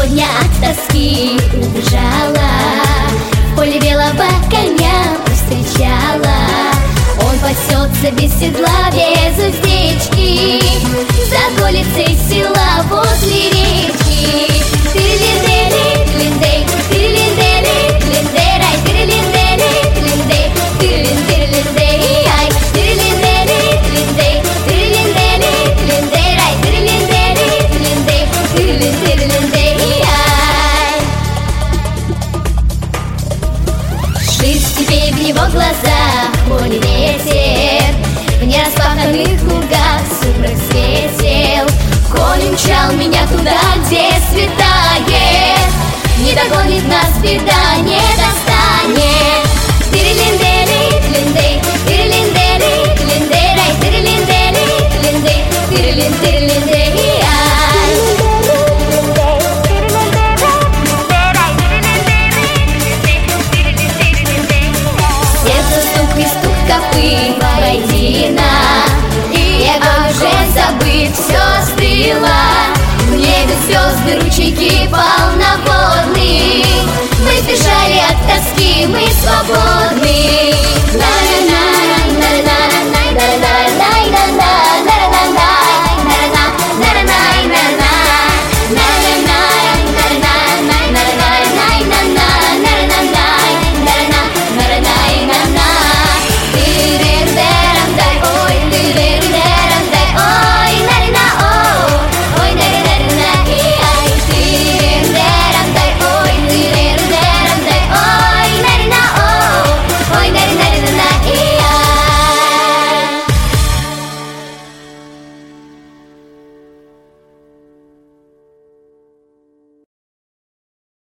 сегодня от тоски убежала, в поле белого коня повстречала. Он пасется без седла, без уздечки, за околицей села возле речки. Тырли-дели, тлин-дей, тырли-дели, тлин-дей, рай, тырли-дели, тлин-дей, тырли-дели, ай, тырли-дели, тлин-дей, тырли-дели, тлин-дей, рай, тырли-дели, тлин-дей, тырли-дели, ай. Шире степей в его глазах поле ветер, в нераспаханных лугах сумрак светел. Конь умчал меня туда, где светает, не догонит нас беда, не достанет. Тырли-дели, тлин-дей, тырли-дели, тлин-дей, рай, тырли-дели, тлин-дей, тырли-дели, ай. Сердце стук и стук копыт воедино, небо уже забыт, все стыло. В небе звезды, ручейки полноводные, мы сбежали от тоски, мы свободны.